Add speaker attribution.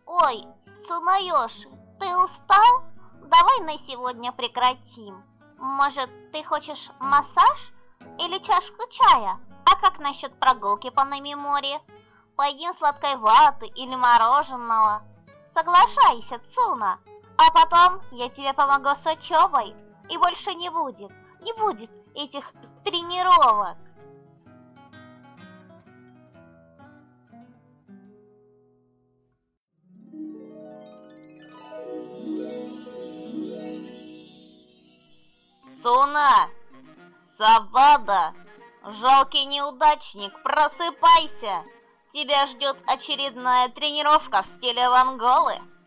Speaker 1: Ой, Цунаёши, ты устал? Давай на сегодня прекратим. Может, ты хочешь массаж или чашку чая? А как насчет прогулки по Намимори? Поедим сладкой ваты или мороженого? Соглашайся, Цуна, а потом я тебе помогу с учебой, и больше не будет этих тренировок. Цуна, Савада, жалкий неудачник, просыпайся! Тебя ждет очередная тренировка в стиле Ванголы.